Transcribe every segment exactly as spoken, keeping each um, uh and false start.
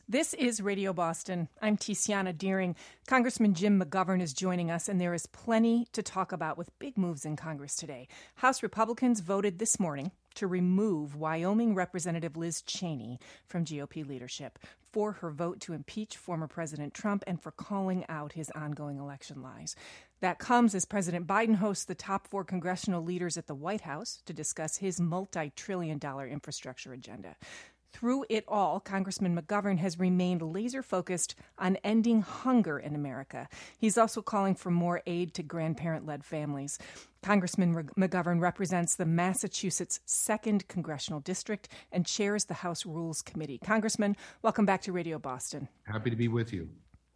This is Radio Boston. I'm Tiziana Deering. Congressman Jim McGovern is joining us, and there is plenty to talk about with big moves in Congress today. House Republicans voted this morning to remove Wyoming Representative Liz Cheney from G O P leadership for her vote to impeach former President Trump and for calling out his ongoing election lies. That comes as President Biden hosts the top four congressional leaders at the White House to discuss his multi-trillion dollar infrastructure agenda. Through it all, Congressman McGovern has remained laser-focused on ending hunger in America. He's also calling for more aid to grandparent-led families. Congressman McGovern represents the Massachusetts second Congressional District and chairs the House Rules Committee. Congressman, welcome back to Radio Boston. Happy to be with you.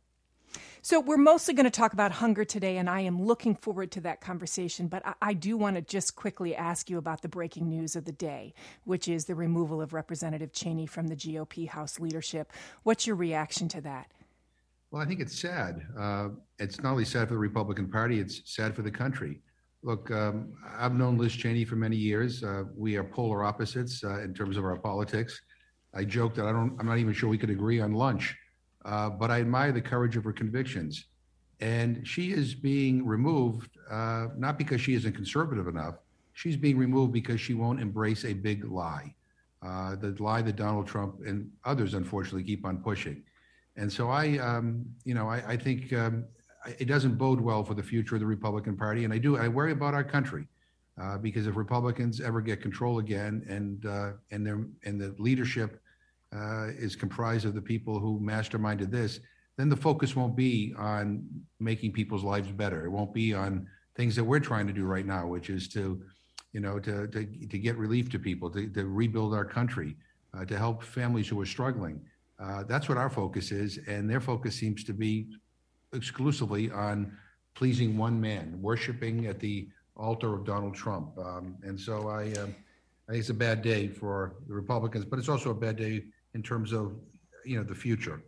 So we're mostly going to talk about hunger today, and I am looking forward to that conversation. But I, I do want to just quickly ask you about the breaking news of the day, which is the removal of Representative Cheney from the G O P House leadership. What's your reaction to that? Well, I think it's sad. Uh, it's not only sad for the Republican Party, it's sad for the country. Look, um, I've known Liz Cheney for many years. Uh, we are polar opposites uh, in terms of our politics. I joke that I don't, I'm not even sure we could agree on lunch. Uh, but I admire the courage of her convictions. And she is being removed, uh, not because she isn't conservative enough. She's being removed because she won't embrace a big lie, uh, the lie that Donald Trump and others, unfortunately, keep on pushing. And so I, um, you know, I, I think um, it doesn't bode well for the future of the Republican Party. And I do, I worry about our country uh, because if Republicans ever get control again and uh, and their and the leadership Uh, is comprised of the people who masterminded this, then the focus won't be on making people's lives better. It won't be on things that we're trying to do right now, which is to, you know, to to, to get relief to people, to, to rebuild our country, uh, to help families who are struggling. Uh, that's what our focus is, and their focus seems to be exclusively on pleasing one man, worshiping at the altar of Donald Trump. Um, and so I, uh, I think it's a bad day for the Republicans, but it's also a bad day in terms of, you know, the future.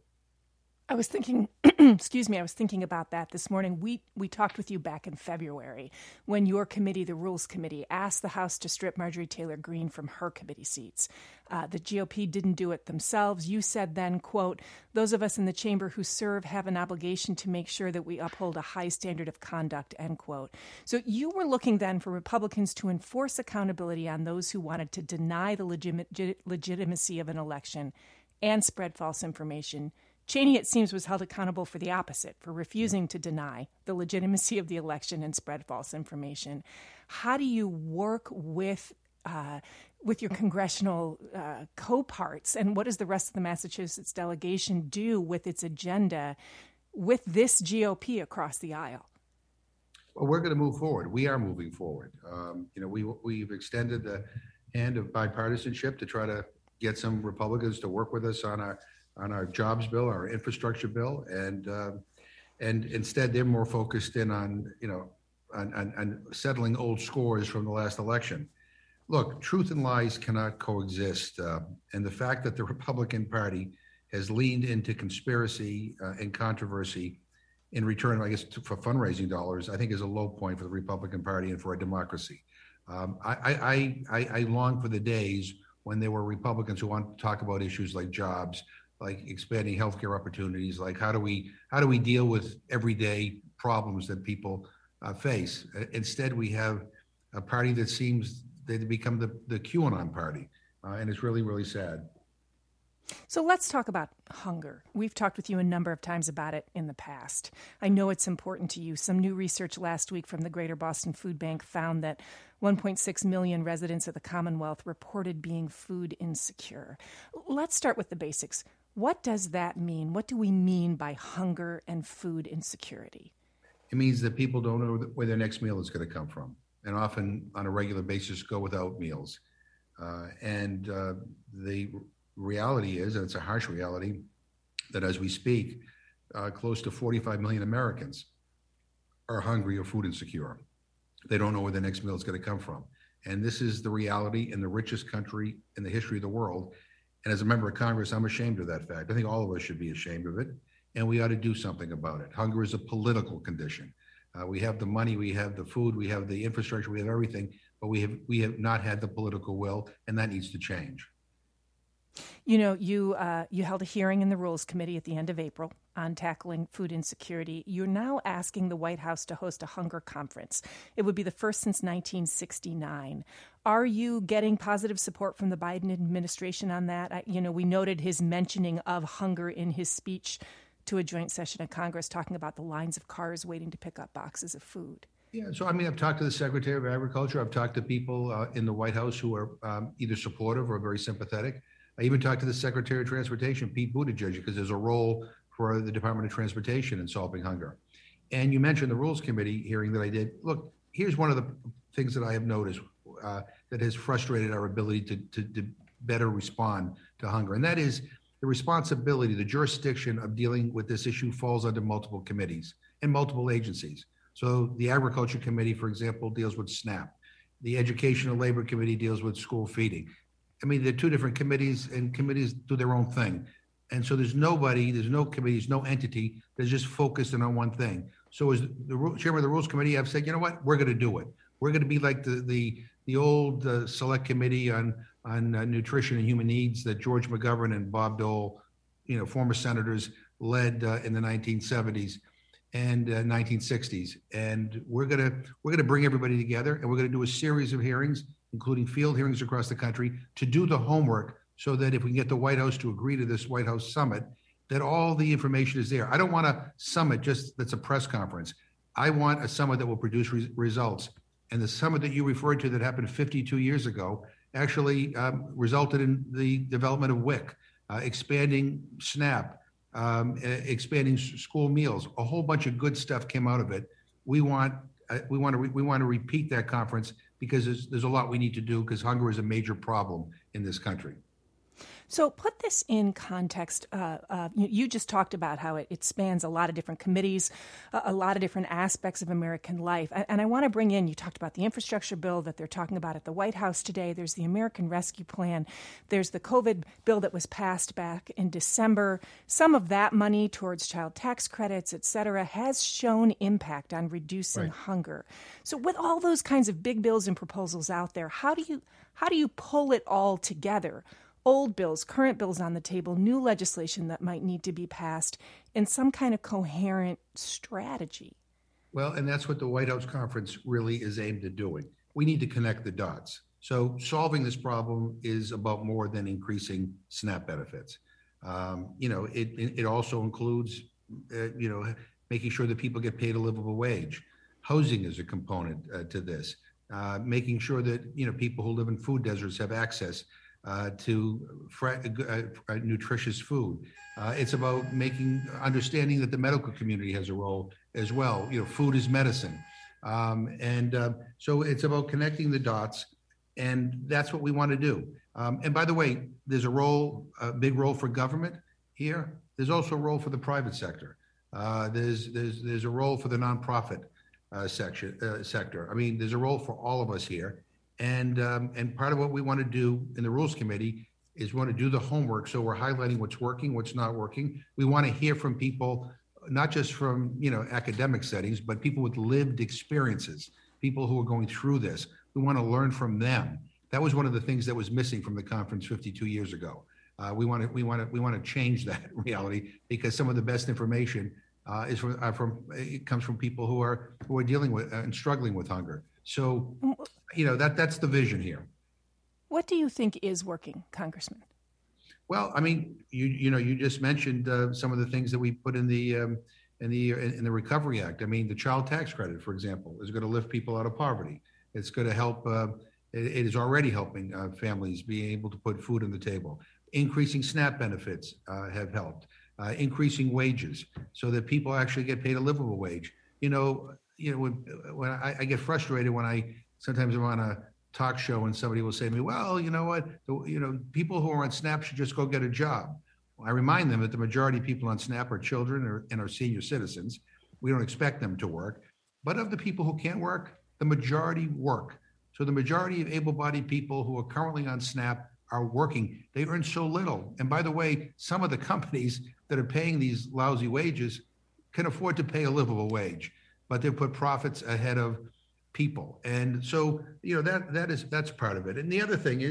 I was thinking, excuse me, I was thinking about that this morning. We we talked with you back in February when your committee, the Rules Committee, asked the House to strip Marjorie Taylor Greene from her committee seats. Uh, the G O P didn't do it themselves. You said then, quote, those of us in the chamber who serve have an obligation to make sure that we uphold a high standard of conduct, end quote. So you were looking then for Republicans to enforce accountability on those who wanted to deny the legit- legitimacy of an election and spread false information. Cheney, it seems, was held accountable for the opposite, for refusing to deny the legitimacy of the election and spread false information. How do you work with uh, with your congressional uh, co-parts, and what does the rest of the Massachusetts delegation do with its agenda with this G O P across the aisle? Well, we're going to move forward. We are moving forward. Um, you know, we, we've extended the hand of bipartisanship to try to get some Republicans to work with us on our on our jobs bill, our infrastructure bill, and uh, and instead they're more focused in on, you know, on, on, on settling old scores from the last election. Look, truth and lies cannot coexist, uh, and the fact that the Republican Party has leaned into conspiracy uh, and controversy in return, I guess, to, for fundraising dollars, I think is a low point for the Republican Party and for our democracy. Um, I, I, I, I long for the days when there were Republicans who want to talk about issues like jobs, like expanding healthcare opportunities, like how do we how do we deal with everyday problems that people uh, face. Instead, we have a party that seems they've become the, the QAnon party, uh, and it's really, really sad. So let's talk about hunger. We've talked with you a number of times about it in the past. I know it's important to you. Some new research last week from the Greater Boston Food Bank found that one point six million residents of the Commonwealth reported being food insecure. Let's start with the basics. What does that mean? What do we mean by hunger and food insecurity? It means that people don't know where their next meal is going to come from, and often on a regular basis go without meals. Uh, and uh, the reality is, and it's a harsh reality, that as we speak, uh, close to forty-five million Americans are hungry or food insecure. They don't know where the next meal is going to come from. And this is the reality in the richest country in the history of the world. And as a member of Congress, I'm ashamed of that fact. I think all of us should be ashamed of it, and we ought to do something about it. Hunger is a political condition. Uh, we have the money, we have the food, we have the infrastructure, we have everything, but we have we have not had the political will, and that needs to change. You know, you uh, you held a hearing in the Rules Committee at the end of April on tackling food insecurity. You're now asking the White House to host a hunger conference. It would be the first since nineteen sixty-nine. Are you getting positive support from the Biden administration on that? I, you know, we noted his mentioning of hunger in his speech to a joint session of Congress, talking about the lines of cars waiting to pick up boxes of food. Yeah, so I mean, I've talked to the Secretary of Agriculture. I've talked to people uh, in the White House who are um, either supportive or very sympathetic. I even talked to the Secretary of Transportation, Pete Buttigieg, because there's a role for the Department of Transportation in solving hunger. And you mentioned the Rules Committee hearing that I did. Look, here's one of the things that I have noticed uh, that has frustrated our ability to, to, to better respond to hunger, and that is the responsibility, the jurisdiction of dealing with this issue falls under multiple committees and multiple agencies. So the Agriculture Committee, for example, deals with SNAP. The Education and Labor Committee deals with school feeding. I mean, they're two different committees, and committees do their own thing. And so there's nobody, there's no committees, no entity that's just focused on one thing. So as the chairman of the Rules Committee, I've said, you know what, we're going to do it. We're going to be like the the the old uh, Select Committee on on uh, Nutrition and Human Needs that George McGovern and Bob Dole, you know, former senators, led uh, in the nineteen seventies and uh, nineteen sixties. And we're gonna we're gonna bring everybody together, and we're going to do a series of hearings, including field hearings across the country, to do the homework so that if we can get the White House to agree to this White House summit, that all the information is there. I don't want a summit just that's a press conference. I want a summit that will produce re- results. And the summit that you referred to that happened fifty-two years ago actually um, resulted in the development of W I C, uh, expanding SNAP, um, expanding school meals. A whole bunch of good stuff came out of it. We want uh, we want to re- we want to repeat that conference because there's, there's a lot we need to do because hunger is a major problem in this country. So put this in context. Uh, uh, you, you just talked about how it, it spans a lot of different committees, a, a lot of different aspects of American life. And, and I want to bring in, you talked about the infrastructure bill that they're talking about at the White House today. There's the American Rescue Plan. There's the COVID bill that was passed back in December. Some of that money towards child tax credits, et cetera, has shown impact on reducing right. hunger. So with all those kinds of big bills and proposals out there, how do you how do you pull it all together? Old bills, current bills on the table, new legislation that might need to be passed, in some kind of coherent strategy. Well, and that's what the White House conference really is aimed at doing. We need to connect the dots. So solving this problem is about more than increasing SNAP benefits. Um, you know, it, it also includes, uh, you know, making sure that people get paid a livable wage. Housing is a component uh, to this. Uh, making sure that, you know, people who live in food deserts have access Uh, to fr- uh, uh, nutritious food. Uh, it's about making, understanding that the medical community has a role as well. You know, food is medicine. Um, and uh, so it's about connecting the dots, and that's what we want to do. Um, and by the way, there's a role, a big role for government here. There's also a role for the private sector. Uh, there's, there's, there's a role for the nonprofit uh, section, uh, sector. I mean, there's a role for all of us here. And um, and part of what we want to do in the Rules Committee is we want to do the homework. So we're highlighting what's working, what's not working. We want to hear from people, not just from, you know, academic settings, but people with lived experiences, people who are going through this. We want to learn from them. That was one of the things that was missing from the conference fifty-two years ago. Uh, we want to we want to we want to change that reality because some of the best information uh, is from, uh, from it comes from people who are who are dealing with uh, and struggling with hunger. So, you know, that that's the vision here. What do you think is working, Congressman? Well, I mean, you you know, you just mentioned uh, some of the things that we put in the um, in the in the Recovery Act. I mean, the child tax credit, for example, is going to lift people out of poverty. It's going to help. Uh, it, it is already helping uh, families be able to put food on the table. Increasing SNAP benefits uh, have helped. Uh, increasing wages so that people actually get paid a livable wage. You know. You know, when, when I, I get frustrated when I sometimes I'm on a talk show and somebody will say to me, well, you know what, the, you know, people who are on SNAP should just go get a job. Well, I remind them that the majority of people on SNAP are children or, and are senior citizens. We don't expect them to work. But of the people who can't work, the majority work. So the majority of able-bodied people who are currently on SNAP are working. They earn so little. And by the way, some of the companies that are paying these lousy wages can afford to pay a livable wage, but they put profits ahead of people. And so, you know, that that is that's part of it. And the other thing is,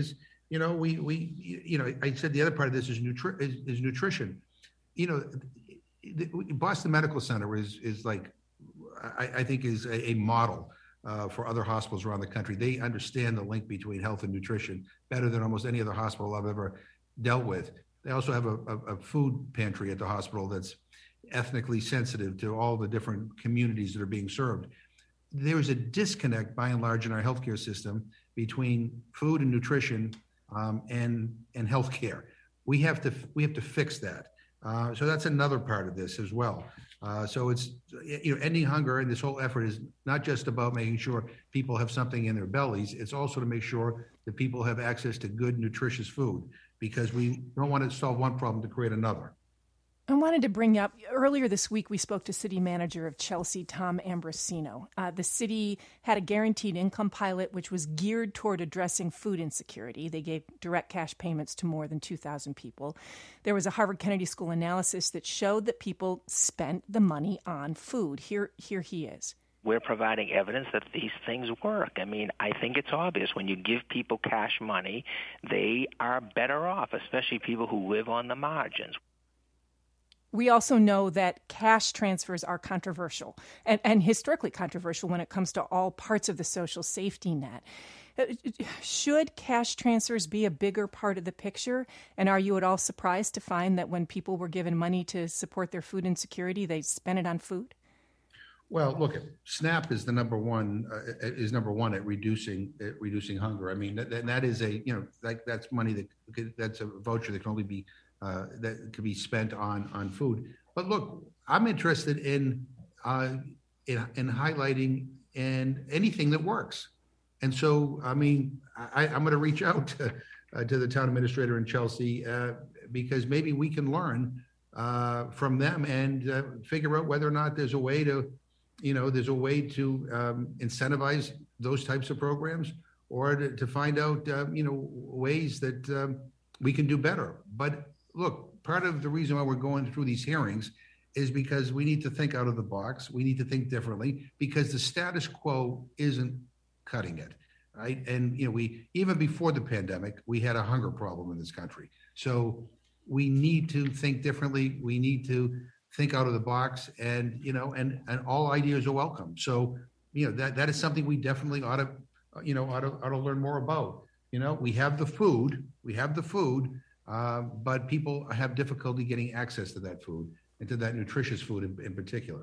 You know, we, we, you know, I said the other part of this is, nutri- is, is nutrition. You know, the Boston Medical Center is, is like, I, I think is a, a model uh, for other hospitals around the country. They understand the link between health and nutrition better than almost any other hospital I've ever dealt with. They also have a, a, a food pantry at the hospital that's ethnically sensitive to all the different communities that are being served. There is a disconnect by and large in our healthcare system between food and nutrition um, and and healthcare. We have to we have to fix that. Uh, so that's another part of this as well. Uh, so it's, you know, ending hunger, and this whole effort is not just about making sure people have something in their bellies. It's also to make sure that people have access to good, nutritious food, because we don't want to solve one problem to create another. I wanted to bring up, earlier this week, we spoke to city manager of Chelsea, Tom Ambrosino. Uh, the city had a guaranteed income pilot, which was geared toward addressing food insecurity. They gave direct cash payments to more than two thousand people. There was a Harvard Kennedy School analysis that showed that people spent the money on food. Here, here he is. We're providing evidence that these things work. I mean, I think it's obvious when you give people cash money, they are better off, especially people who live on the margins. We also know that cash transfers are controversial and, and historically controversial when it comes to all parts of the social safety net. Should cash transfers be a bigger part of the picture? And are you at all surprised to find that when people were given money to support their food insecurity, they spent it on food? Well, look, SNAP is the number one uh, is number one at reducing at reducing hunger. I mean, that, that is a you know that that's money that that's a voucher that can only be uh, that could be spent on on food. But look, I'm interested in uh, in, in highlighting and anything that works. And so, I mean, I, I'm going to reach out to, uh, to the town administrator in Chelsea uh, because maybe we can learn uh, from them and uh, figure out whether or not there's a way to. You know, there's a way to um, incentivize those types of programs, or to, to find out, uh, you know, ways that um, we can do better. But look, part of the reason why we're going through these hearings is because we need to think out of the box. We need to think differently because the status quo isn't cutting it, right? And, you know, we, even before the pandemic, we had a hunger problem in this country. So we need to think differently. We need to think out of the box, and you know, and and all ideas are welcome. So you know that that is something we definitely ought to, you know, ought to, ought to learn more about. You know, we have the food, we have the food, uh, but people have difficulty getting access to that food and to that nutritious food in, in particular.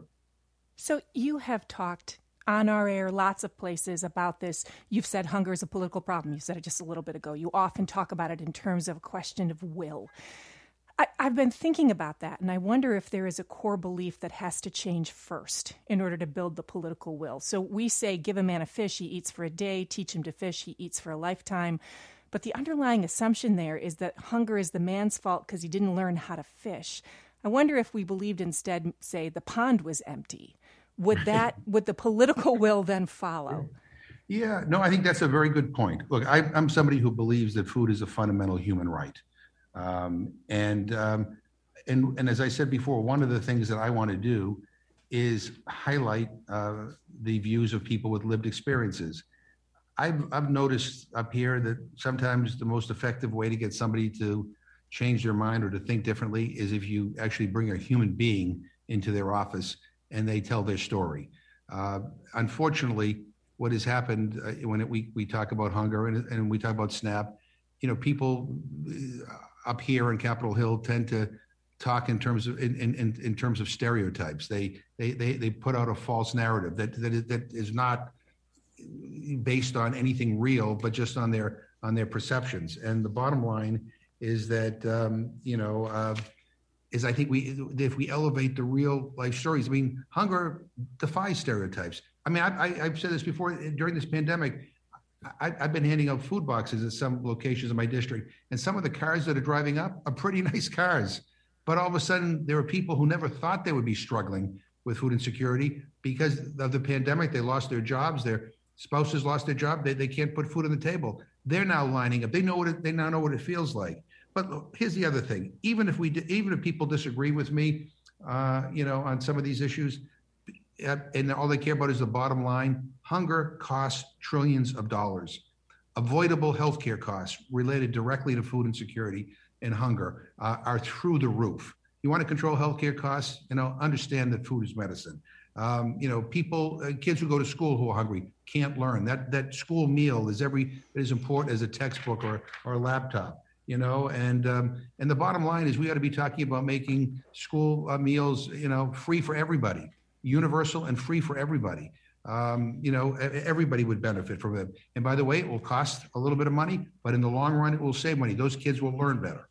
So you have talked on our air, lots of places about this. You've said hunger is a political problem. You said it just a little bit ago. You often talk about it in terms of a question of will. I, I've been thinking about that, and I wonder if there is a core belief that has to change first in order to build the political will. So we say, give a man a fish, he eats for a day, teach him to fish, he eats for a lifetime. But the underlying assumption there is that hunger is the man's fault because he didn't learn how to fish. I wonder if we believed instead, say, the pond was empty. Would that, would the political will then follow? Yeah, no, I think that's a very good point. Look, I, I'm somebody who believes that food is a fundamental human right. Um, and, um, and, and as I said before, one of the things that I want to do is highlight uh, the views of people with lived experiences. I've, I've noticed up here that sometimes the most effective way to get somebody to change their mind or to think differently is if you actually bring a human being into their office and they tell their story. Uh, unfortunately, what has happened uh, when it, we, we talk about hunger and, and we talk about SNAP, you know, people uh, up here in Capitol Hill tend to talk in terms of in, in, in terms of stereotypes. They, they they they put out a false narrative that that is, that is not based on anything real, but just on their on their perceptions. And the bottom line is that um, you know uh, is I think we if we elevate the real life stories. I mean, hunger defies stereotypes. I mean, I, I, I've said this before during this pandemic. I, I've been handing out food boxes at some locations in my district, and some of the cars that are driving up are pretty nice cars. But all of a sudden, there are people who never thought they would be struggling with food insecurity because of the pandemic. They lost their jobs. Their spouses lost their job. They, they can't put food on the table. They're now lining up. They know what it, they now know what it feels like. But look, here's the other thing. Even if we, even if people disagree with me, uh, you know, on some of these issues, and all they care about is the bottom line, hunger costs trillions of dollars. avoidable healthcare costs related directly to food insecurity and hunger uh, are through the roof. You want to control healthcare costs, you know, understand that food is medicine. Um, you know, people, uh, kids who go to school who are hungry can't learn. That that school meal is every as important as a textbook or or a laptop. You know, and um, and the bottom line is we ought to be talking about making school uh, meals, you know, free for everybody, universal and free for everybody. Um, you know, everybody would benefit from it. And by the way, it will cost a little bit of money, but in the long run, it will save money. Those kids will learn better.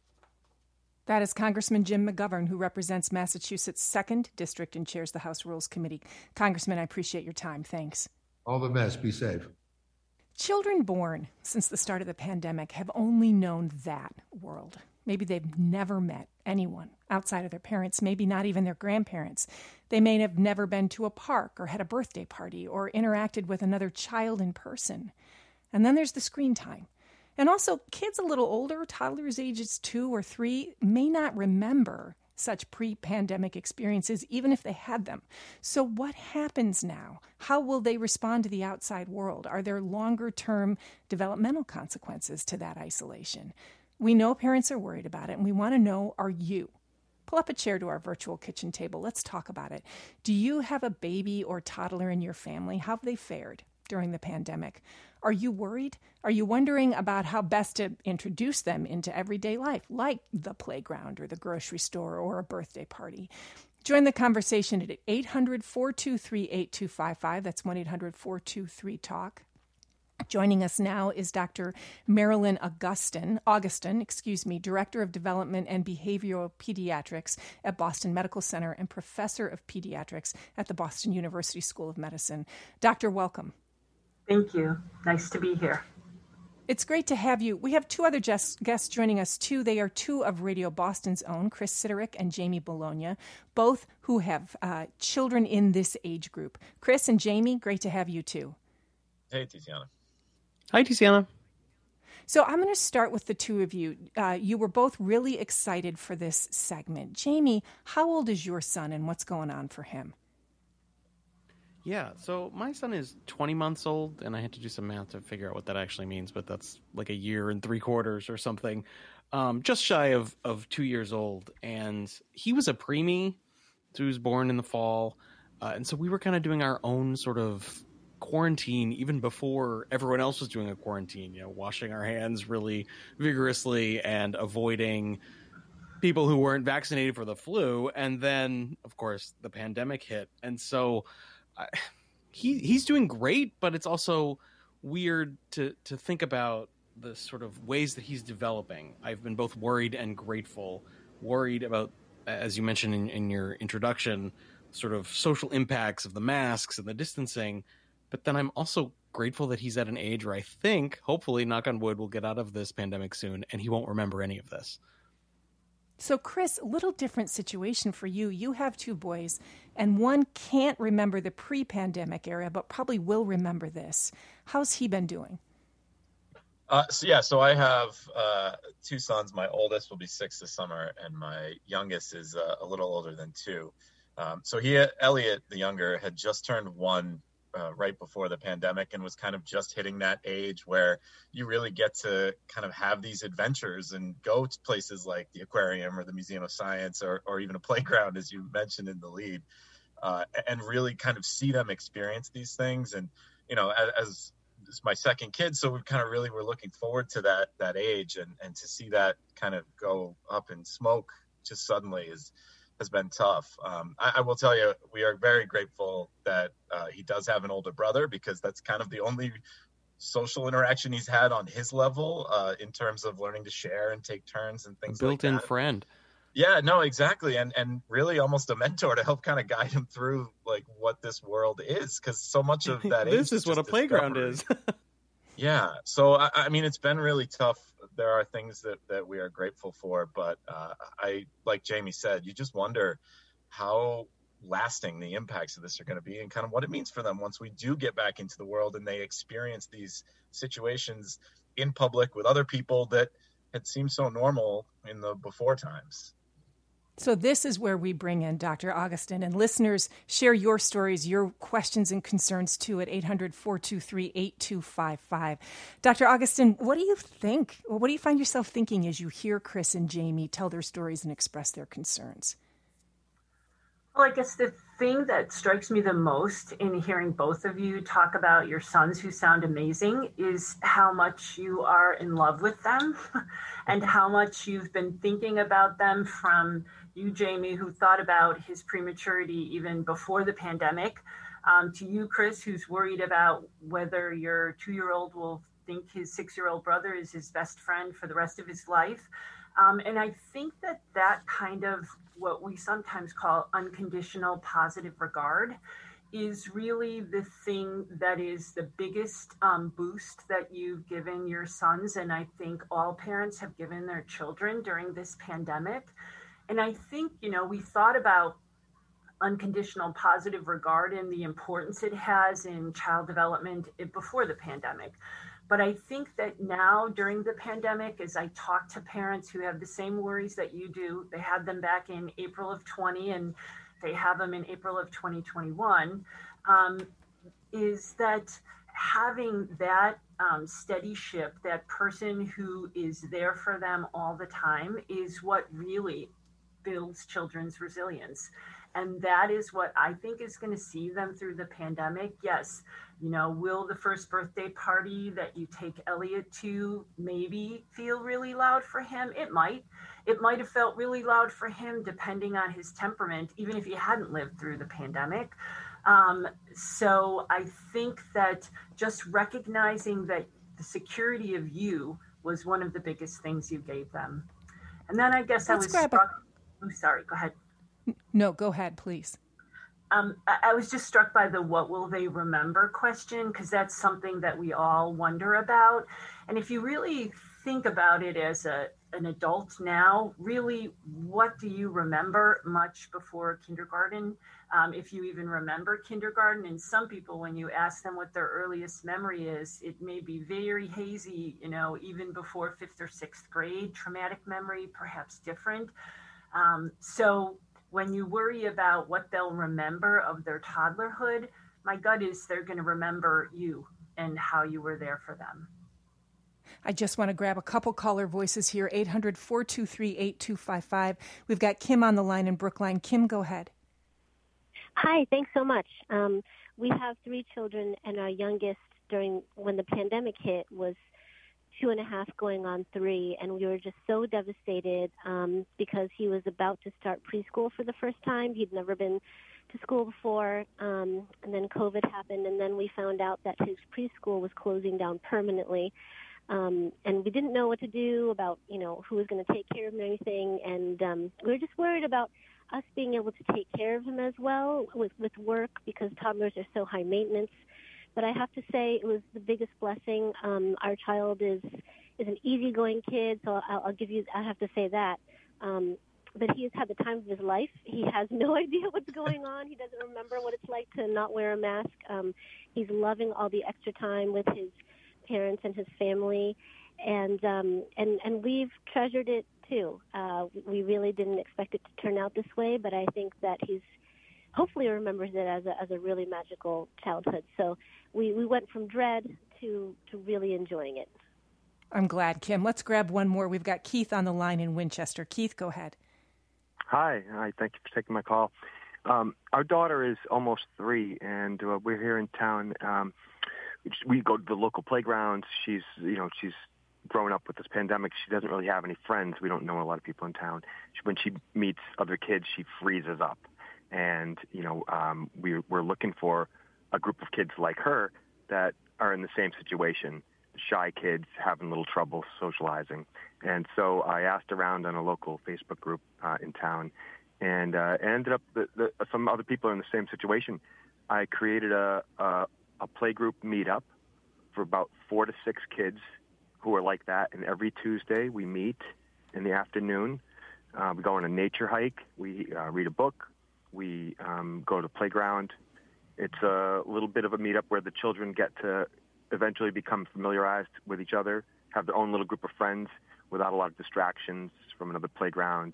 That is Congressman Jim McGovern, who represents Massachusetts' second District and chairs the House Rules Committee. Congressman, I appreciate your time. Thanks. All the best. Be safe. Children born since the start of the pandemic have only known that world. Maybe they've never met anyone outside of their parents, maybe not even their grandparents. They may have never been to a park or had a birthday party or interacted with another child in person. And then there's the screen time. And also, kids a little older, toddlers ages two or three, may not remember such pre-pandemic experiences, even if they had them. So what happens now? How will they respond to the outside world? Are there longer-term developmental consequences to that isolation? We know parents are worried about it, and we want to know, are you? Pull up a chair to our virtual kitchen table. Let's talk about it. Do you have a baby or toddler in your family? How have they fared during the pandemic? Are you worried? Are you wondering about how best to introduce them into everyday life, like the playground or the grocery store or a birthday party? Join the conversation at eight hundred, four two three, eight two five five. That's one eight hundred, four two three, talk. Joining us now is Doctor Marilyn Augustin, Augustin, excuse me, Director of Development and Behavioral Pediatrics at Boston Medical Center and Professor of Pediatrics at the Boston University School of Medicine. Doctor, welcome. Thank you. Nice to be here. It's great to have you. We have two other guests joining us, too. They are two of Radio Boston's own, Chris Siderick and Jamie Bologna, both who have uh, children in this age group. Chris and Jamie, great to have you, too. Hey, Tiziana. Hi, Tiziana. So I'm going to start with the two of you. Uh, you were both really excited for this segment. Jamie, how old is your son and what's going on for him? Yeah, so my son is twenty months old, and I had to do some math to figure out what that actually means, but that's like a year and three quarters or something, um, just shy of, of two years old. And he was a preemie, so he was born in the fall. Uh, and so we were kind of doing our own sort of quarantine even before everyone else was doing a quarantine, you know, washing our hands really vigorously and avoiding people who weren't vaccinated for the flu. And then, of course, the pandemic hit. And so I, he he's doing great, but it's also weird to, to think about the sort of ways that he's developing. I've been both worried and grateful. Worried about, as you mentioned in, in your introduction, sort of social impacts of the masks and the distancing. But then I'm also grateful that he's at an age where I think, hopefully, knock on wood, we'll get out of this pandemic soon, and he won't remember any of this. So, Chris, a little different situation for you. You have two boys, and one can't remember the pre-pandemic era, but probably will remember this. How's he been doing? Uh, so, yeah, so I have uh, two sons. My oldest will be six this summer, and my youngest is uh, a little older than two. Um, so he, Elliot, the younger, had just turned one uh, right before the pandemic and was kind of just hitting that age where you really get to kind of have these adventures and go to places like the aquarium or the Museum of Science or, or even a playground, as you mentioned in the lead, uh, and really kind of see them experience these things. And, you know, as, as it's my second kid, so we kind of really were looking forward to that that age, and, and to see that kind of go up in smoke just suddenly is has been tough. Um, I, I will tell you, we are very grateful that uh, he does have an older brother, because that's kind of the only social interaction he's had on his level uh, in terms of learning to share and take turns and things like that. A built-in friend. Yeah, no, exactly. And and really almost a mentor to help kind of guide him through like what this world is, because so much of that this age is what a playground is. Yeah. So, I, I mean, it's been really tough. There are things that, that we are grateful for, but uh, I, like Jamie said, you just wonder how lasting the impacts of this are going to be and kind of what it means for them once we do get back into the world and they experience these situations in public with other people that had seemed so normal in the before times. So this is where we bring in Doctor Augustin, and listeners, share your stories, your questions and concerns too at eight hundred, four two three, eight two five five. Doctor Augustin, what do you think? Well, what do you find yourself thinking as you hear Chris and Jamie tell their stories and express their concerns? Well, I guess the thing that strikes me the most in hearing both of you talk about your sons who sound amazing is how much you are in love with them and how much you've been thinking about them, from you, Jamie, who thought about his prematurity even before the pandemic, um, to you, Chris, who's worried about whether your two-year-old will think his six-year-old brother is his best friend for the rest of his life. Um, and I think that that kind of what we sometimes call unconditional positive regard is really the thing that is the biggest um, boost that you've given your sons. And I think all parents have given their children during this pandemic. And I think, you know, we thought about unconditional positive regard and the importance it has in child development before the pandemic. But I think that now during the pandemic, as I talk to parents who have the same worries that you do, they had them back in April of twenty and they have them in April of twenty twenty-one, um, is that having that um, steady ship, that person who is there for them all the time, is what really builds children's resilience. And that is what I think is going to see them through the pandemic. Yes, you know, will the first birthday party that you take Elliot to maybe feel really loud for him? It might. It might have felt really loud for him depending on his temperament, even if he hadn't lived through the pandemic. Um, so I think that just recognizing that the security of you was one of the biggest things you gave them. And then I guess Let's I was struck. I'm oh, sorry, go ahead. No, go ahead, please. Um, I, I was just struck by the what will they remember question, because that's something that we all wonder about. And if you really think about it as a an adult now, really, what do you remember much before kindergarten? Um, if you even remember kindergarten, and some people, when you ask them what their earliest memory is, it may be very hazy, you know, even before fifth or sixth grade. Traumatic memory, perhaps different. Um, so when you worry about what they'll remember of their toddlerhood, my gut is they're going to remember you and how you were there for them. I just want to grab a couple caller voices here, eight hundred, four two three, eight two five five. We've got Kim on the line in Brookline. Kim, go ahead. Hi, thanks so much. Um, we have three children, and our youngest, during when the pandemic hit, was two and a half going on three, and we were just so devastated um, because he was about to start preschool for the first time. He'd never been to school before, um, and then COVID happened, and then we found out that his preschool was closing down permanently, um, and we didn't know what to do about, you know, who was going to take care of him or anything, and um, we were just worried about us being able to take care of him as well with, with work, because toddlers are so high maintenance. But I have to say it was the biggest blessing. Um, our child is is an easygoing kid, so I'll, I'll give you. I have to say that. Um, but he has had the time of his life. He has no idea what's going on. He doesn't remember what it's like to not wear a mask. Um, he's loving all the extra time with his parents and his family, and um, and and we've treasured it too. Uh, we really didn't expect it to turn out this way, but I think that he's hopefully remembers it as a as a really magical childhood. So we, we went from dread to, to really enjoying it. I'm glad, Kim. Let's grab one more. We've got Keith on the line in Winchester. Keith, go ahead. Hi. Hi. Thank you for taking my call. Um, our daughter is almost three, and uh, we're here in town. Um, we go to the local playgrounds. She's, you know, she's grown up with this pandemic. She doesn't really have any friends. We don't know a lot of people in town. She, when she meets other kids, she freezes up. And, you know, um, we, we're looking for a group of kids like her that are in the same situation, shy kids having a little trouble socializing. And so I asked around on a local Facebook group uh, in town, and uh, ended up that the, some other people are in the same situation. I created a, a, a play group meetup for about four to six kids who are like that. And every Tuesday we meet in the afternoon. Uh, we go on a nature hike. We uh, read a book. We um, go to playground. It's a little bit of a meetup where the children get to eventually become familiarized with each other, have their own little group of friends without a lot of distractions from another playground.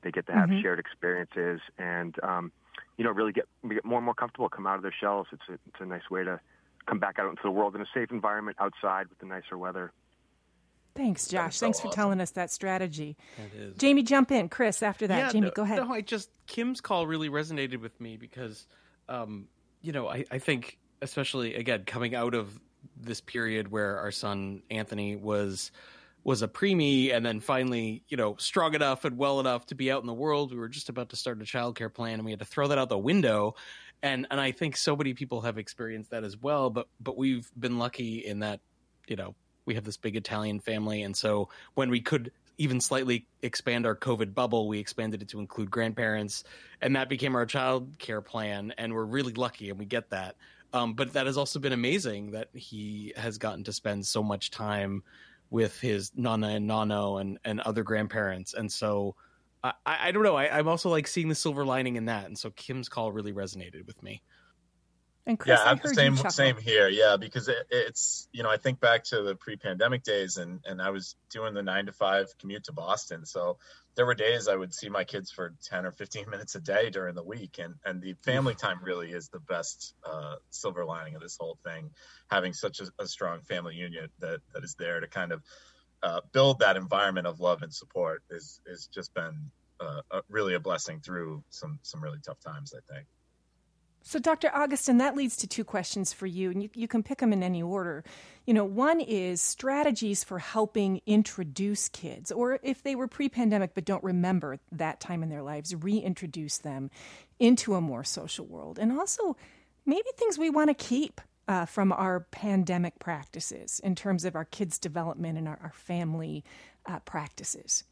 They get to have Mm-hmm. shared experiences and, um, you know, really get, get more and more comfortable, come out of their shells. It's a, it's a nice way to come back out into the world in a safe environment outside with the nicer weather. Thanks, Josh. so Thanks for awesome. telling us that strategy. It is. Jamie, jump in. Chris, after that. Yeah, Jamie, no, go ahead. No, I just Kim's call really resonated with me because, um, you know, I, I think especially again coming out of this period where our son Anthony was was a preemie and then finally, you know, strong enough and well enough to be out in the world. We were just about to start a childcare plan and we had to throw that out the window. And and I think so many people have experienced that as well. But but we've been lucky in that, you know, we have this big Italian family. And so when we could even slightly expand our COVID bubble, we expanded it to include grandparents. And that became our child care plan. And we're really lucky and we get that. Um, but that has also been amazing that he has gotten to spend so much time with his nana and nano and, and other grandparents. And so I, I don't know. I, I'm also like seeing the silver lining in that. And so Kim's call really resonated with me. And Chris, yeah, I I'm heard same you chuckle. same here. Yeah, because it, it's you know I think back to the pre-pandemic days, and and I was doing the nine to five commute to Boston. So there were days I would see my kids for ten or fifteen minutes a day during the week, and and the family time really is the best uh, silver lining of this whole thing. Having such a, a strong family unit that that is there to kind of uh, build that environment of love and support is is just been uh, a, really a blessing through some some really tough times, I think. So, Doctor Augustin, that leads to two questions for you, and you, you can pick them in any order. You know, one is strategies for helping introduce kids, or if they were pre-pandemic but don't remember that time in their lives, reintroduce them into a more social world. And also, maybe things we want to keep uh, from our pandemic practices in terms of our kids' development and our, our family uh, practices.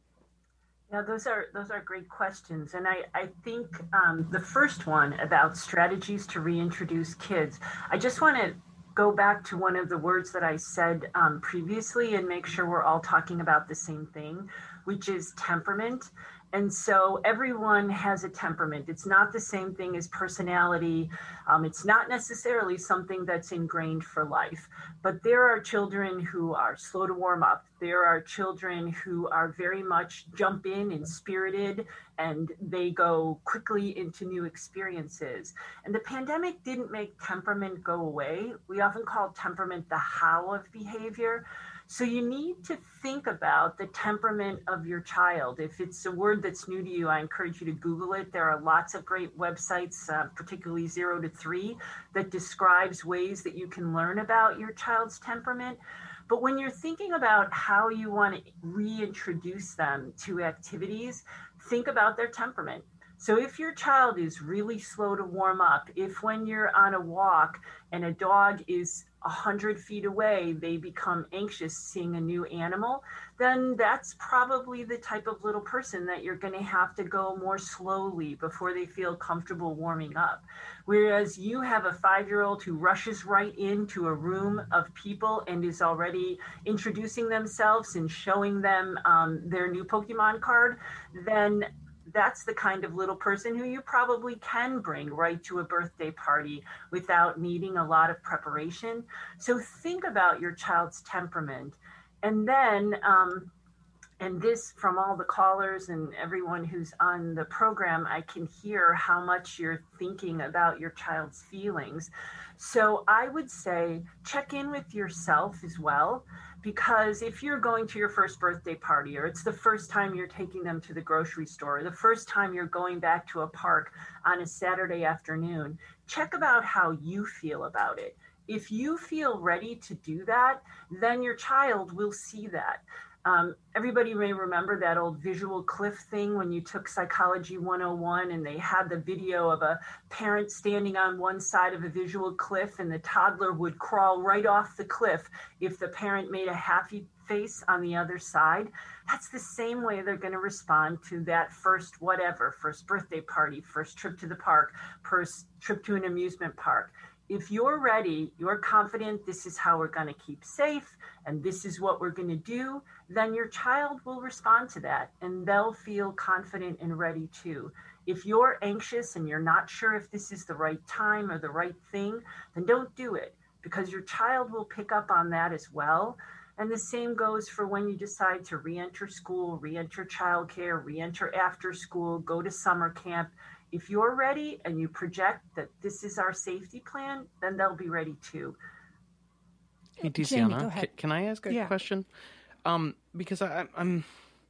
Yeah, those are those are great questions. And I, I think um, the first one about strategies to reintroduce kids, I just want to go back to one of the words that I said um, previously and make sure we're all talking about the same thing, which is temperament. And so everyone has a temperament. It's not the same thing as personality. Um, it's not necessarily something that's ingrained for life. But there are children who are slow to warm up. There are children who are very much jump in and spirited, and they go quickly into new experiences. And the pandemic didn't make temperament go away. We often call temperament the how of behavior. So you need to think about the temperament of your child. If it's a word that's new to you, I encourage you to Google it. There are lots of great websites, uh, particularly zero to three, that describes ways that you can learn about your child's temperament. But when you're thinking about how you want to reintroduce them to activities, think about their temperament. So if your child is really slow to warm up, if when you're on a walk and a dog is a hundred feet away, they become anxious seeing a new animal, then that's probably the type of little person that you're going to have to go more slowly before they feel comfortable warming up. Whereas you have a five-year-old who rushes right into a room of people and is already introducing themselves and showing them um, their new Pokemon card, then that's the kind of little person who you probably can bring right to a birthday party without needing a lot of preparation. So think about your child's temperament. And then, um, and this from all the callers and everyone who's on the program, I can hear how much you're thinking about your child's feelings. So I would say check in with yourself as well. Because if you're going to your first birthday party, or it's the first time you're taking them to the grocery store, or the first time you're going back to a park on a Saturday afternoon, check about how you feel about it. If you feel ready to do that, then your child will see that. Um, everybody may remember that old visual cliff thing when you took Psychology one oh one and they had the video of a parent standing on one side of a visual cliff and the toddler would crawl right off the cliff if the parent made a happy face on the other side. That's the same way they're going to respond to that first whatever, first birthday party, first trip to the park, first trip to an amusement park. If you're ready, you're confident this is how we're going to keep safe and this is what we're going to do, then your child will respond to that and they'll feel confident and ready too. If you're anxious and you're not sure if this is the right time or the right thing, then don't do it because your child will pick up on that as well. And the same goes for when you decide to re-enter school, re-enter childcare, re-enter after school, go to summer camp. If you're ready and you project that this is our safety plan, then they'll be ready too. Hey, Jamie, Tiziana, go ahead. ca- can I ask a Yeah. question? Um, because I, I'm,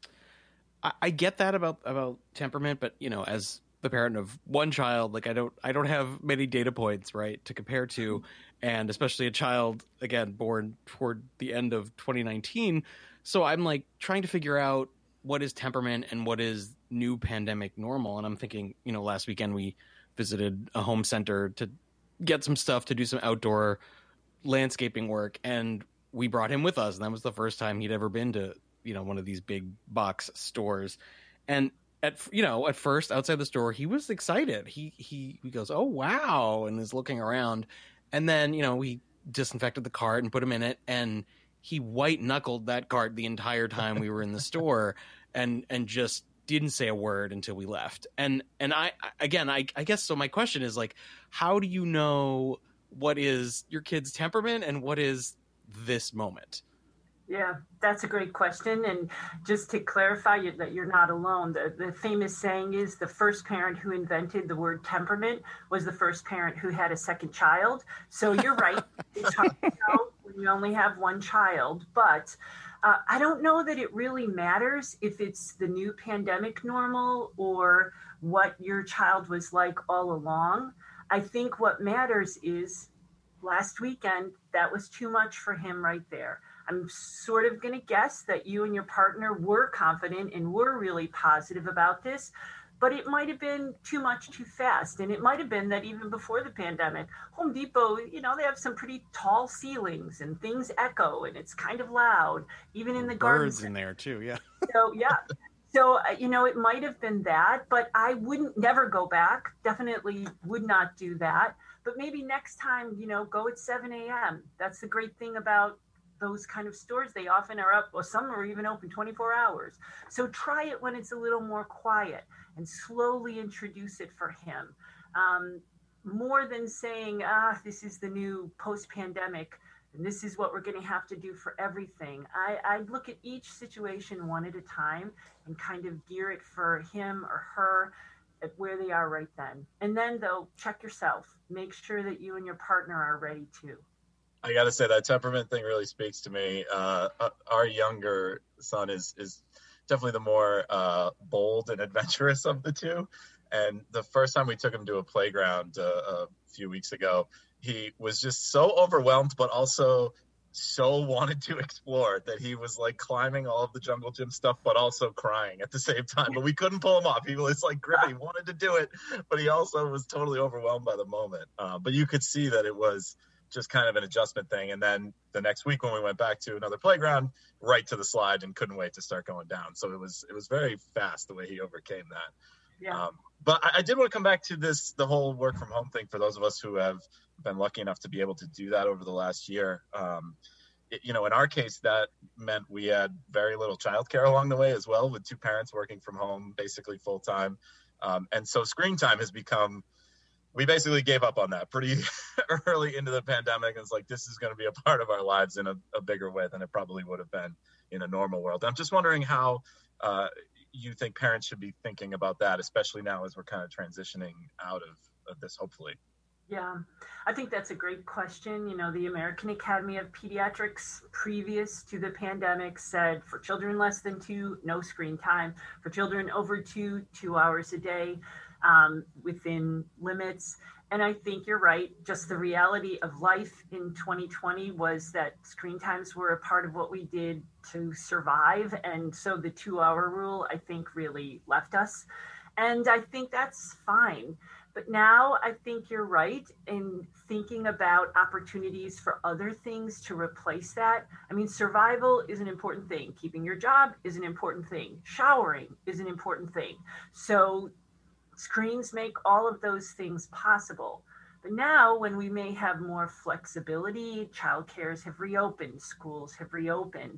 I, I get that about about temperament, but you know, as the parent of one child, like I don't, I don't have many data points, right, to compare to, and especially a child again born toward the end of twenty nineteen. So I'm like trying to figure out what is temperament and what is new pandemic normal. And I'm thinking, you know, last weekend we visited a home center to get some stuff to do some outdoor landscaping work, and we brought him with us, and that was the first time he'd ever been to, you know, one of these big box stores. And at, you know, at first outside the store, he was excited. He, he, he goes, "Oh, wow." And is looking around. And then, you know, we disinfected the cart and put him in it, and he white knuckled that cart the entire time we were in the store, and, and just didn't say a word until we left. And, and I, again, I, I guess, so my question is like, how do you know what is your kid's temperament and what is this moment? Yeah, that's a great question. And just to clarify you, that you're not alone, the, the famous saying is the first parent who invented the word temperament was the first parent who had a second child. So you're right. It's hard to know when you only have one child. But uh, I don't know that it really matters if it's the new pandemic normal or what your child was like all along. I think what matters is last weekend, that was too much for him right there. I'm sort of going to guess that you and your partner were confident and were really positive about this, but it might have been too much too fast. And it might have been that even before the pandemic, Home Depot, you know, they have some pretty tall ceilings and things echo and it's kind of loud, even in the garden. Birds in there too, yeah. So, yeah. So, uh, you know, it might have been that, but I wouldn't never go back. Definitely would not do that. But maybe next time, you know, go at seven a.m. That's the great thing about those kind of stores. They often are up, or some are even open twenty-four hours. So try it when it's a little more quiet and slowly introduce it for him. Um, more than saying, ah, this is the new post-pandemic, and this is what we're going to have to do for everything. I, I'd look at each situation one at a time and kind of gear it for him or her at where they are right then. And then, though, check yourself. Make sure that you and your partner are ready too. I got to say that temperament thing really speaks to me. Uh, our younger son is is definitely the more uh, bold and adventurous of the two. And the first time we took him to a playground uh, a few weeks ago, he was just so overwhelmed, but also so wanted to explore that he was like climbing all of the jungle gym stuff, but also crying at the same time. But we couldn't pull him off. He was like gripping, he wanted to do it, but he also was totally overwhelmed by the moment. Uh, but you could see that it was just kind of an adjustment thing. And then the next week when we went back to another playground, right to the slide and couldn't wait to start going down. So it was, it was very fast the way he overcame that. Yeah. Um, but I, I did want to come back to this, the whole work from home thing for those of us who have been lucky enough to be able to do that over the last year. Um, it, you know, in our case, that meant we had very little childcare along the way as well, with two parents working from home, basically full time. Um, and so screen time has become, we basically gave up on that pretty early into the pandemic. And it's like, this is going to be a part of our lives in a, a bigger way than it probably would have been in a normal world. I'm just wondering how uh, you think parents should be thinking about that, especially now as we're kind of transitioning out of, of this, hopefully. Yeah, I think that's a great question. You know, the American Academy of Pediatrics, previous to the pandemic, said for children less than two, no screen time. For children over two, two hours a day um, within limits. And I think you're right. Just the reality of life in twenty twenty was that screen times were a part of what we did to survive. And so the two hour rule, I think, really left us. And I think that's fine. But now I think you're right in thinking about opportunities for other things to replace that. I mean, survival is an important thing. Keeping your job is an important thing. Showering is an important thing. So screens make all of those things possible. But now when we may have more flexibility, childcares have reopened, schools have reopened,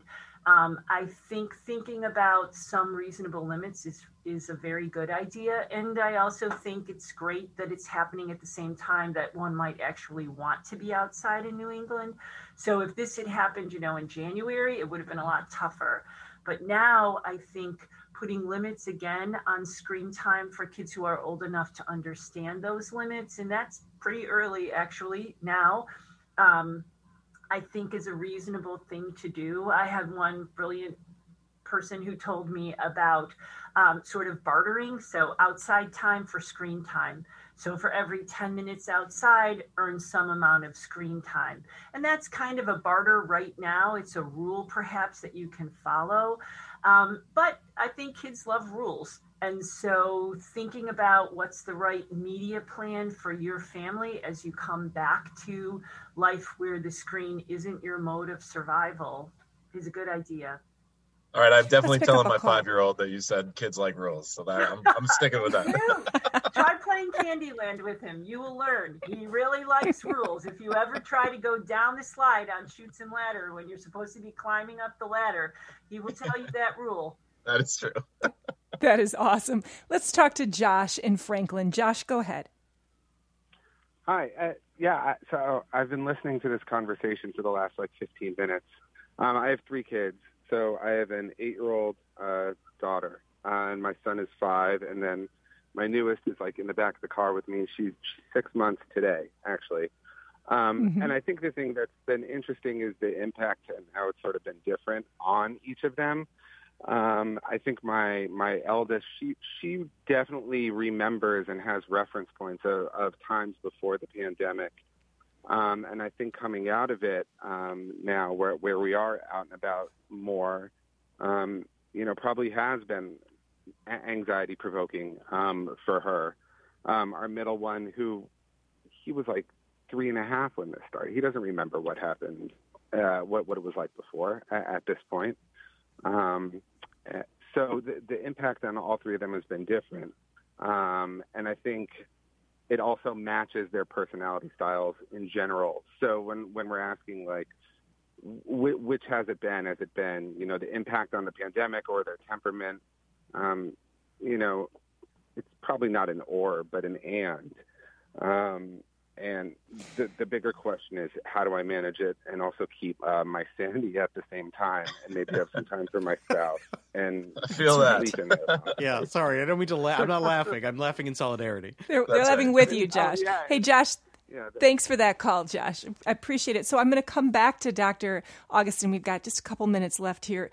Um, I think thinking about some reasonable limits is, is a very good idea. And I also think it's great that it's happening at the same time that one might actually want to be outside in New England. So if this had happened, you know, in January, it would have been a lot tougher. But now I think putting limits again on screen time for kids who are old enough to understand those limits, and that's pretty early actually now, um, I think is a reasonable thing to do. I had one brilliant person who told me about um, sort of bartering. So outside time for screen time. So for every ten minutes outside, earn some amount of screen time. And that's kind of a barter right now. It's a rule perhaps that you can follow. Um, but I think kids love rules. And so thinking about what's the right media plan for your family as you come back to life where the screen isn't your mode of survival is a good idea. All right, I'm definitely telling my five-year-old that you said kids like rules, so that I'm, I'm sticking with that. Yeah. Try playing Candyland with him. You will learn. He really likes rules. If you ever try to go down the slide on Chutes and Ladder when you're supposed to be climbing up the ladder, he will tell you that rule. That is true. That is awesome. Let's talk to Josh in Franklin. Josh, go ahead. Hi. Uh, yeah, so I've been listening to this conversation for the last like fifteen minutes. Um, I have three kids. So I have an eight-year-old uh, daughter, uh, and my son is five, and then my newest is like in the back of the car with me. She's six months today, actually. Um, mm-hmm. And I think the thing that's been interesting is the impact and how it's sort of been different on each of them. Um, I think my my eldest, she she definitely remembers and has reference points of, of times before the pandemic. Um, and I think coming out of it um, now, where where we are out and about more, um, you know, probably has been anxiety provoking um, for her. Um, our middle one, who he was like three and a half when this started, he doesn't remember what happened, uh, what what it was like before at, at this point. Um, so the, the impact on all three of them has been different, um, and I think it also matches their personality styles in general. So when, when we're asking, like, w- which has it been? Has it been, you know, the impact on the pandemic or their temperament? Um, you know, it's probably not an or, but an and. Um, and the, the bigger question is, how do I manage it and also keep uh, my sanity at the same time, and maybe have some time for my spouse? And I feel that. Yeah, sorry, I don't mean to laugh. I'm not laughing. I'm laughing in solidarity. They're, they're laughing right. with you, Josh. Oh, yeah. Hey, Josh, yeah, thanks for that call, Josh. I appreciate it. So I'm going to come back to Doctor Augustin. We've got just a couple minutes left here.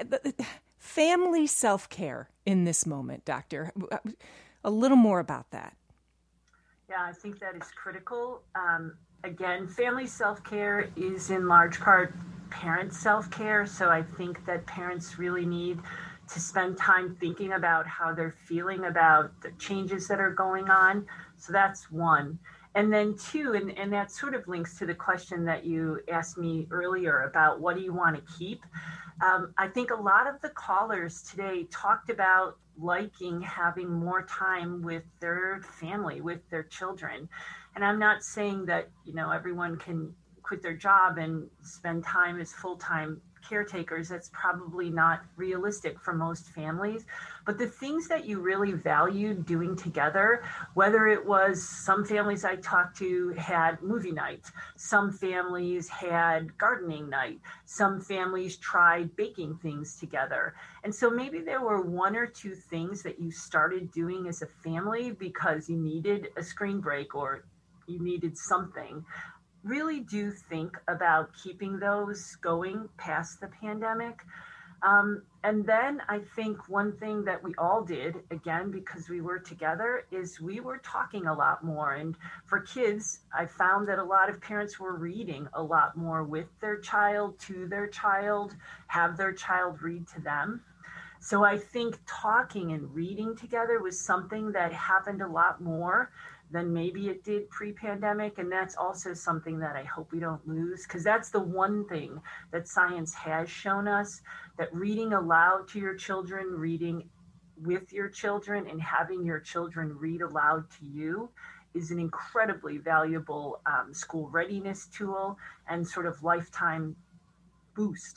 Family self-care in this moment, Doctor. A little more about that. Yeah, I think that is critical. Um, again, family self-care is in large part parent self-care. So I think that parents really need to spend time thinking about how they're feeling about the changes that are going on. So that's one. And then two, and, and that sort of links to the question that you asked me earlier about what do you want to keep? Um, I think a lot of the callers today talked about liking having more time with their family, with their children. And I'm not saying that, you know, everyone can quit their job and spend time as full-time caretakers. That's probably not realistic for most families. But the things that you really valued doing together, whether it was some families I talked to had movie nights, some families had gardening night, some families tried baking things together. And so maybe there were one or two things that you started doing as a family because you needed a screen break or you needed something. Really do think about keeping those going past the pandemic. Um, and then I think one thing that we all did, again, because we were together, is we were talking a lot more. And for kids, I found that a lot of parents were reading a lot more with their child, to their child, have their child read to them. So I think talking and reading together was something that happened a lot more than maybe it did pre-pandemic. And that's also something that I hope we don't lose, because that's the one thing that science has shown us, that reading aloud to your children, reading with your children, and having your children read aloud to you is an incredibly valuable um, school readiness tool and sort of lifetime boost.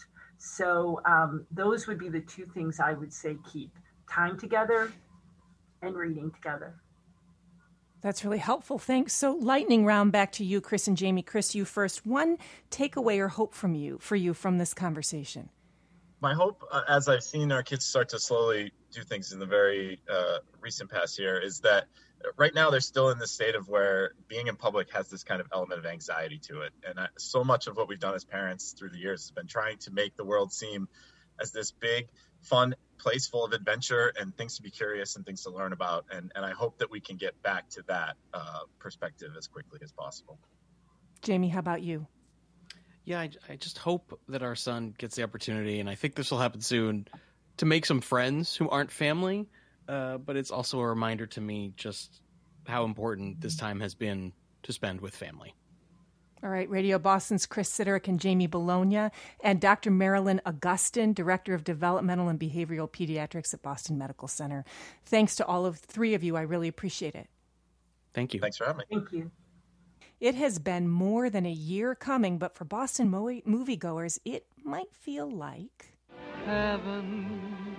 So um, those would be the two things I would say keep: time together and reading together. That's really helpful. Thanks. So lightning round back to you, Chris and Jamie. Chris, you first. One takeaway or hope from you for you from this conversation. My hope, uh, as I've seen our kids start to slowly do things in the very uh, recent past year, is that right now they're still in this state of where being in public has this kind of element of anxiety to it. And I, so much of what we've done as parents through the years has been trying to make the world seem as this big, fun place full of adventure and things to be curious and things to learn about. And, and I hope that we can get back to that uh, perspective as quickly as possible. Jamie, how about you? Yeah, I, I just hope that our son gets the opportunity, and I think this will happen soon, to make some friends who aren't family. Uh, but it's also a reminder to me just how important this time has been to spend with family. All right, Radio Boston's Chris Siderick and Jamie Bologna, and Doctor Marilyn Augustin, Director of Developmental and Behavioral Pediatrics at Boston Medical Center. Thanks to all of three of you. I really appreciate it. Thank you. Thanks for having me. Thank you. It has been more than a year coming, but for Boston mo- moviegoers, it might feel like heaven.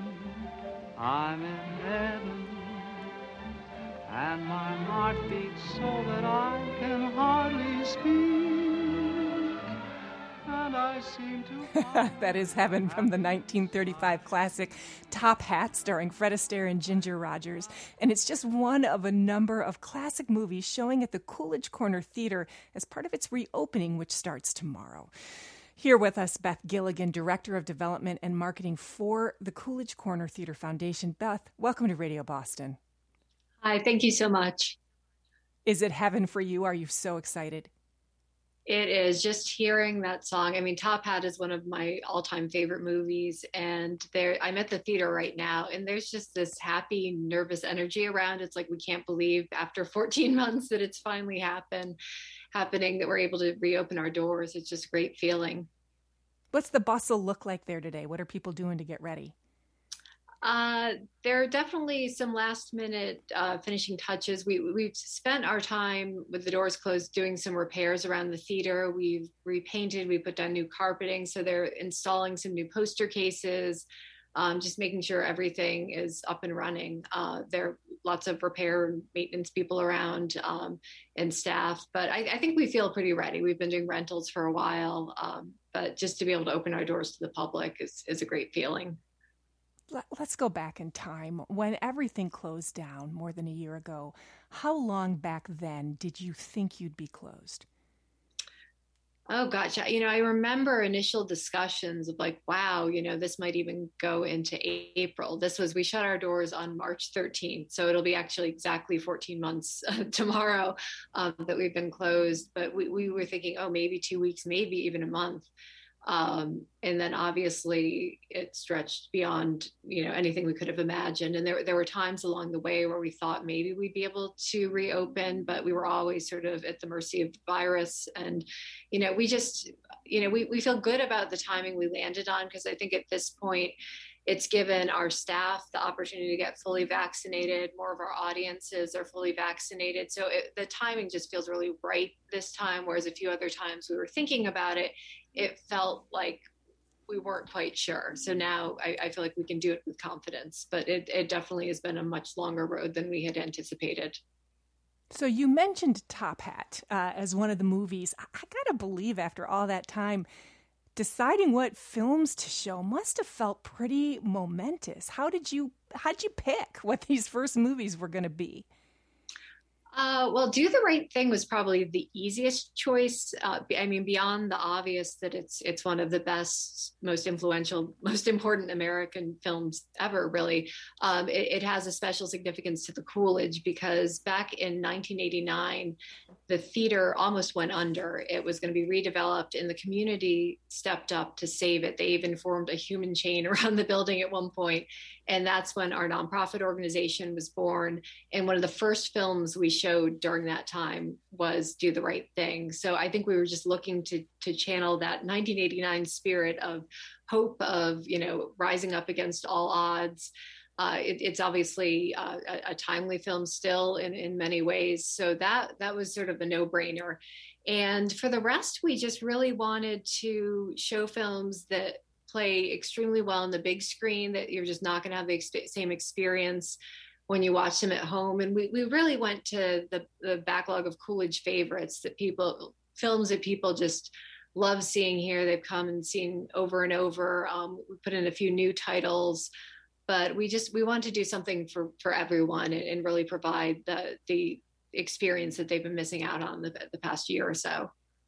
I'm in heaven, and my heart beats so that I can hardly speak, and I seem to... That is Heaven from the nineteen thirty-five classic Top Hat, starring Fred Astaire and Ginger Rogers. And it's just one of a number of classic movies showing at the Coolidge Corner Theater as part of its reopening, which starts tomorrow. Here with us, Beth Gilligan, Director of Development and Marketing for the Coolidge Corner Theater Foundation. Beth, welcome to Radio Boston. Hi, thank you so much. Is it heaven for you? Are you so excited? It is. Just hearing that song. I mean, Top Hat is one of my all-time favorite movies, and there I'm at the theater right now, and there's just this happy, nervous energy around. It's like we can't believe after fourteen months that it's finally happened. happening, that we're able to reopen our doors. It's just a great feeling. What's the bustle look like there today? What are people doing to get ready? Uh, there are definitely some last minute uh, finishing touches. We, we've spent our time with the doors closed doing some repairs around the theater. We've repainted, we put down new carpeting. So they're installing some new poster cases, um, just making sure everything is up and running. Uh, there are lots of repair and maintenance people around um, and staff, but I, I think we feel pretty ready. We've been doing rentals for a while, um, but just to be able to open our doors to the public is, is a great feeling. Let's go back in time. When everything closed down more than a year ago, how long back then did you think you'd be closed? Oh, gotcha. You know, I remember initial discussions of like, wow, you know, this might even go into April. This was, we shut our doors on March thirteenth. So it'll be actually exactly fourteen months uh, tomorrow um, that we've been closed. But we, we were thinking, oh, maybe two weeks, maybe even a month. Um, and then obviously it stretched beyond, you know, anything we could have imagined. And there, there were times along the way where we thought maybe we'd be able to reopen, but we were always sort of at the mercy of the virus. And, you know, we just, you know, we, we feel good about the timing we landed on, because I think at this point, it's given our staff the opportunity to get fully vaccinated. More of our audiences are fully vaccinated. So it, the timing just feels really right this time, whereas a few other times we were thinking about it, it felt like we weren't quite sure. So now I, I feel like we can do it with confidence, but it, it definitely has been a much longer road than we had anticipated. So you mentioned Top Hat uh, as one of the movies. I, I gotta believe after all that time, deciding what films to show must have felt pretty momentous. How did you, how did you pick what these first movies were going to be? Uh, well, Do the Right Thing was probably the easiest choice. Uh, I mean, beyond the obvious that it's it's one of the best, most influential, most important American films ever, really. Um, it, it has a special significance to the Coolidge because back in nineteen eighty-nine, the theater almost went under. It was going to be redeveloped and the community stepped up to save it. They even formed a human chain around the building at one point. And that's when our nonprofit organization was born. And one of the first films we showed during that time was Do the Right Thing. So I think we were just looking to to channel that nineteen eighty-nine spirit of hope, of, you know, rising up against all odds. Uh, it, it's obviously uh, a, a timely film still in, in many ways. So that that was sort of a no-brainer. And for the rest, we just really wanted to show films that play extremely well on the big screen, that you're just not going to have the ex- same experience when you watch them at home. And we, we really went to the, the backlog of Coolidge favorites, that people, films that people just love seeing here. They've come and seen over and over. Um, we put in a few new titles, but we just, we want to do something for, for everyone and, and really provide the, the experience that they've been missing out on the, the past year or so.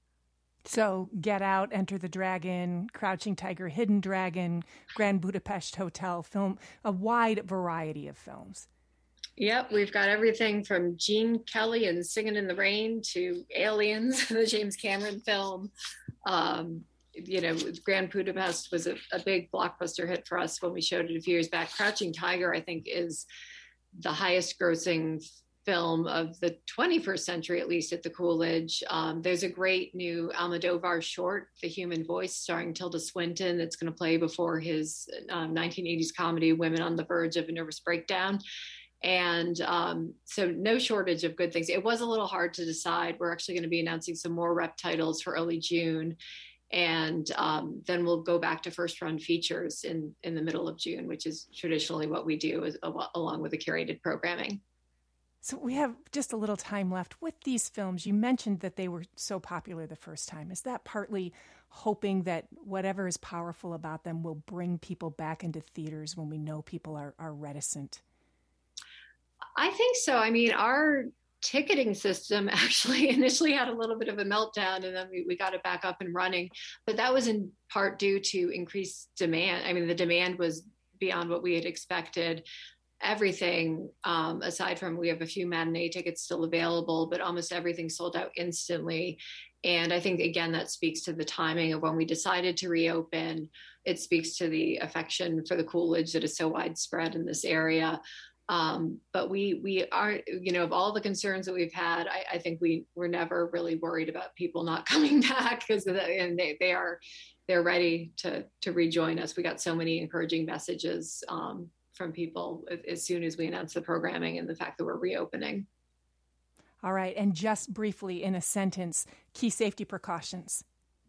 So Get Out, Enter the Dragon, Crouching Tiger, Hidden Dragon, Grand Budapest Hotel, film, a wide variety of films. Yep, we've got everything from Gene Kelly and Singing in the Rain to Aliens, the James Cameron film. Um, you know, Grand Budapest was a, a big blockbuster hit for us when we showed it a few years back. Crouching Tiger, I think, is the highest grossing film of the twenty-first century, at least at the Coolidge. Um, there's a great new Almodovar short, The Human Voice, starring Tilda Swinton, that's going to play before his um, nineteen eighties comedy, Women on the Verge of a Nervous Breakdown. And um, so no shortage of good things. It was a little hard to decide. We're actually going to be announcing some more rep titles for early June. And um, then we'll go back to first run features in, in the middle of June, which is traditionally what we do, is, along with the curated programming. So we have just a little time left with these films. You mentioned that they were so popular the first time. Is that partly hoping that whatever is powerful about them will bring people back into theaters when we know people are, are reticent? I think so. I mean, our ticketing system actually initially had a little bit of a meltdown, and then we, we got it back up and running. But that was in part due to increased demand. I mean, the demand was beyond what we had expected. Everything, um, aside from we have a few matinee tickets still available, but almost everything sold out instantly. And I think, again, that speaks to the timing of when we decided to reopen. It speaks to the affection for the Coolidge that is so widespread in this area. Um, but we we are, you know, of all the concerns that we've had, I, I think we were never really worried about people not coming back, because and they, they are they're ready to to rejoin us. We got so many encouraging messages um, from people as soon as we announced the programming and the fact that we're reopening. All right, and just briefly in a sentence, key safety precautions.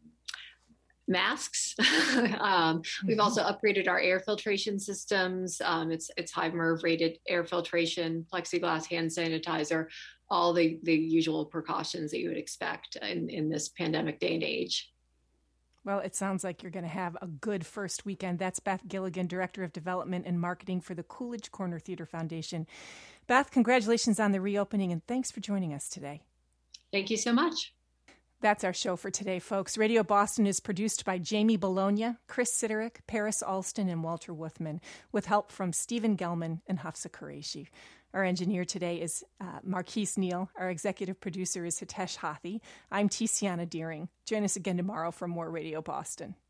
Masks. um, we've also upgraded our air filtration systems. Um, it's it's high MERV rated air filtration, plexiglass, hand sanitizer, all the, the usual precautions that you would expect in, in this pandemic day and age. Well, it sounds like you're going to have a good first weekend. That's Beth Gilligan, Director of Development and Marketing for the Coolidge Corner Theater Foundation. Beth, congratulations on the reopening, and thanks for joining us today. Thank you so much. That's our show for today, folks. Radio Boston is produced by Jamie Bologna, Chris Siderick, Paris Alston, and Walter Wuthman, with help from Stephen Gelman and Hafsa Qureshi. Our engineer today is uh, Marquise Neal. Our executive producer is Hitesh Hathi. I'm Tiziana Deering. Join us again tomorrow for more Radio Boston.